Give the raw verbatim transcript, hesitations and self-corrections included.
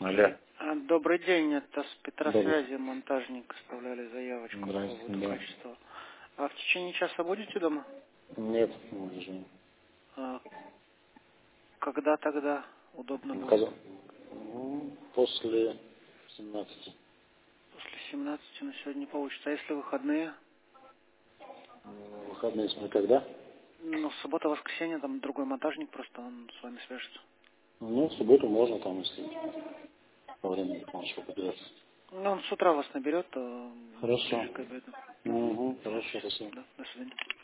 Алло. А, Добрый день, это с Добрый. Петросвязи, монтажник, оставляли заявочку по Здравствуйте, поводу да. качества. А в течение часа будете дома? Нет, уже. А, когда тогда удобно будет? Когда? Ну, после семнадцати. После семнадцати, но сегодня не получится. А если выходные? Ну, Выходные смотрю, когда? Ну, суббота, воскресенье, там другой монтажник, просто он с вами свяжется. Ну, в субботу можно там, если во время нашего подбираться. Ну, он с утра вас наберет, то Хорошо. ближе к обеду. Мгм. Угу, хорошо, спасибо. Да, до свидания.